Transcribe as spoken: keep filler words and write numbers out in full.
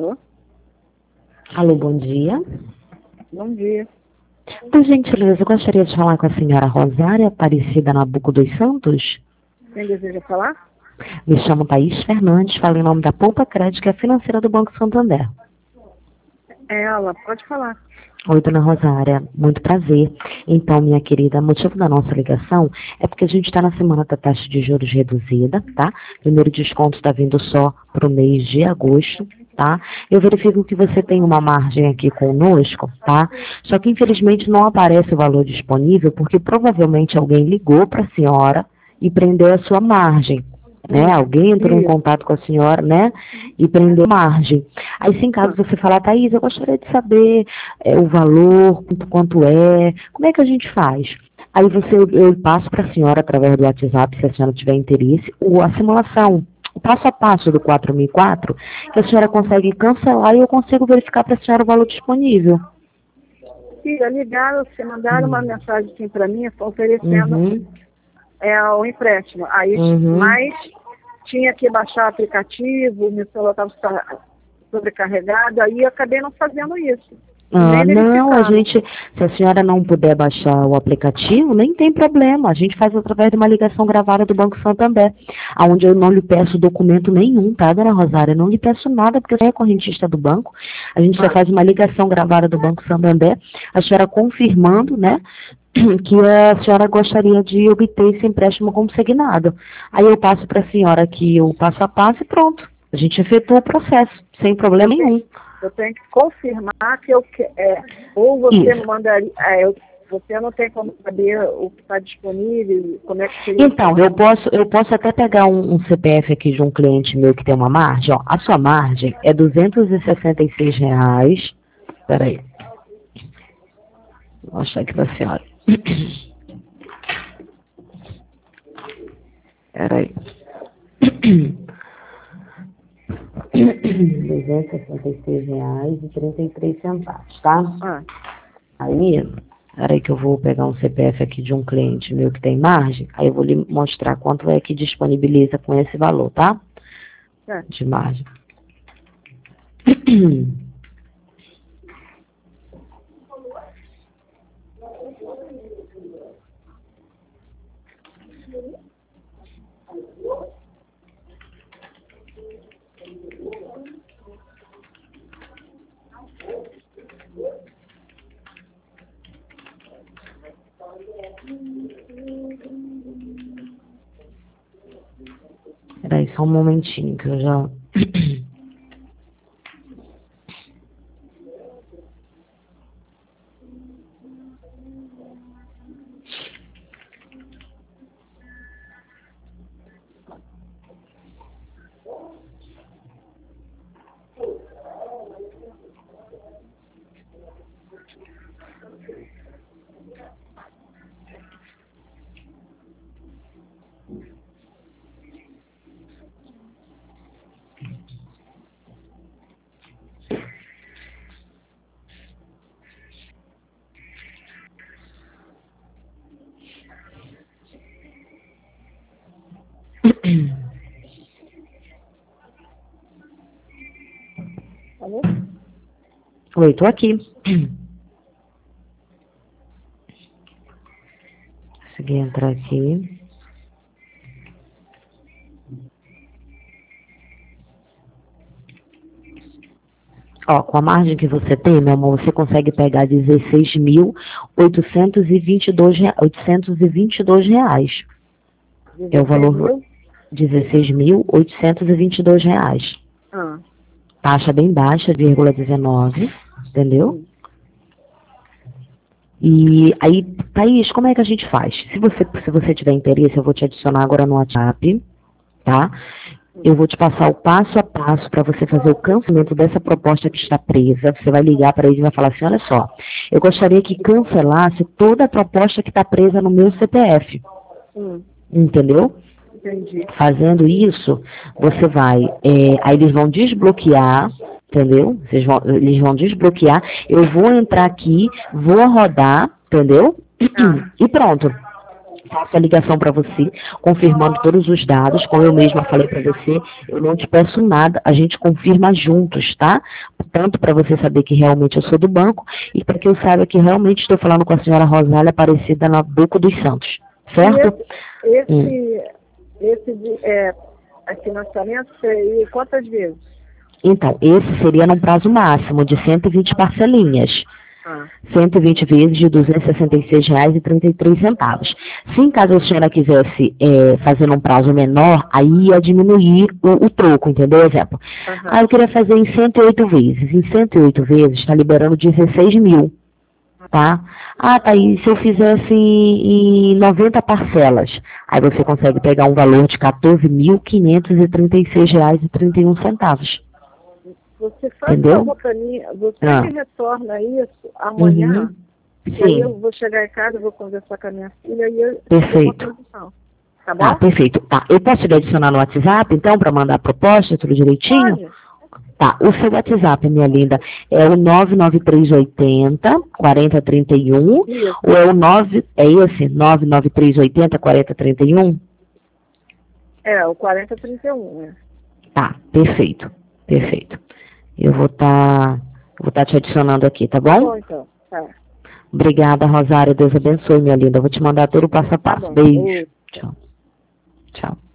Alô? Alô, bom dia. Bom dia. Por gentileza, eu gostaria de falar com a senhora Rosária Aparecida Nabuco dos Santos. Quem deseja falar? Me chamo Thaís Fernandes, falo em nome da Poupa Crédito, que é financeira do Banco Santander. É ela, pode falar. Oi, dona Rosária, muito prazer. Então, minha querida, o motivo da nossa ligação é porque a gente está na semana da taxa de juros reduzida, tá? Primeiro desconto está vindo só para o mês de agosto, tá? Eu verifico que você tem uma margem aqui conosco, tá? Só que, infelizmente, não aparece o valor disponível, porque provavelmente alguém ligou para a senhora e prendeu a sua margem. Né? Alguém entrou em contato com a senhora, né? E prendeu margem. Aí, se em caso você falar, Thaís, eu gostaria de saber é, o valor, quanto, quanto é, como é que a gente faz? Aí você, eu, eu passo para a senhora, através do WhatsApp, se a senhora tiver interesse, o, a simulação, o passo a passo do quatro mil e quatro, que a senhora consegue cancelar e eu consigo verificar para a senhora o valor disponível. Filha, ligaram, você mandaram Hum. uma mensagem assim para mim, oferecendo Uhum. é, o empréstimo. Aí, Uhum. mas tinha que baixar o aplicativo, meu celular estava sobrecarregado, aí eu acabei não fazendo isso. Ah, Nem não, a verificando. gente, se a senhora não puder baixar o aplicativo, nem tem problema. A gente faz através de uma ligação gravada do Banco Santander, onde eu não lhe peço documento nenhum, tá, dona Rosária? Eu não lhe peço nada, porque você é correntista do banco. A gente só faz uma ligação gravada do Banco Santander, a senhora confirmando, né, que a senhora gostaria de obter esse empréstimo consignado. Aí eu passo para a senhora aqui o passo a passo e pronto. A gente efetua o processo, sem problema nenhum. Eu tenho que confirmar que eu que- é, ou você Isso. me mandaria, é, eu, você não tem como saber o que está disponível, como é que seria. Então, eu posso, eu posso até pegar um, um C P F aqui de um cliente meu que tem uma margem. Ó, a sua margem é duzentos e sessenta e seis reais. Peraí. Vou mostrar aqui para a senhora. Peraí. duzentos e sessenta e seis reais e trinta e três centavos, tá? Ah, Aí, peraí que eu vou pegar um C P F aqui de um cliente meu que tem margem, aí eu vou lhe mostrar quanto é que disponibiliza com esse valor, tá? é. De margem. Peraí, só um momentinho que eu já... Alô? Oi, tô aqui. Consegui entrar aqui. Ó, com a margem que você tem, meu amor, você consegue pegar dezesseis mil oitocentos e vinte e dois reais. É o valor dezesseis mil oitocentos e vinte e dois reais. Ah, Taxa bem baixa, vírgula dezenove, entendeu? sim. E aí, Thaís, como é que a gente faz? Se você, se você tiver interesse, eu vou te adicionar agora no WhatsApp, tá? Eu vou te passar o passo a passo para você fazer o cancelamento dessa proposta que está presa. Você vai ligar para ele e vai falar assim, olha só, eu gostaria que cancelasse toda a proposta que está presa no meu C P F. Hum, Entendeu? entendi. Fazendo isso, você vai, é, aí eles vão desbloquear, entendeu? Vocês vão, eles vão desbloquear, eu vou entrar aqui, vou rodar, entendeu? Ah. E pronto. faço a ligação para você, confirmando todos os dados, como eu mesma falei para você, eu não te peço nada, a gente confirma juntos, tá? Tanto para você saber que realmente eu sou do banco, e para que eu saiba que realmente estou falando com a senhora Rosália Aparecida Nabuco dos Santos, certo? E esse, Hum. esse, esse de, é, financiamento, e quantas vezes? Então, esse seria num prazo máximo de cento e vinte parcelinhas. Ah. cento e vinte vezes de duzentos e sessenta e seis reais e trinta e três centavos. Se em caso a senhora quisesse é, fazer num prazo menor, aí ia diminuir o, o troco, entendeu? Exemplo. Uhum. Ah, eu queria fazer em cento e oito vezes. Em cento e oito vezes está liberando dezesseis mil, tá? Ah, tá aí, se eu fizesse em noventa parcelas, aí você consegue pegar um valor de quatorze mil quinhentos e trinta e seis reais e trinta e um centavos. Você faz Entendeu? favor para mim, você Ah. me retorna isso amanhã, Uhum. e aí Sim. eu vou chegar em casa, vou conversar com a minha filha e eu Perfeito. dou uma condição. Tá bom? Tá, perfeito. Tá, eu posso lhe adicionar no WhatsApp, então, para mandar a proposta, tudo direitinho? Pode. Tá, o seu WhatsApp, minha linda, é o nove nove três oito zero, quatro zero três um, Isso. ou é o nove, é esse, nove nove três oito zero, quatro zero três um? É, o quarenta trinta e um, né? Tá, perfeito, perfeito. Eu vou estar, vou estar te adicionando aqui, tá Tá bom? bom, então. Tá. Obrigada, Rosário, Deus abençoe, minha linda. Eu vou te mandar todo o passo a Tá passo. bom. Beijo. Oi. Tchau. Tchau.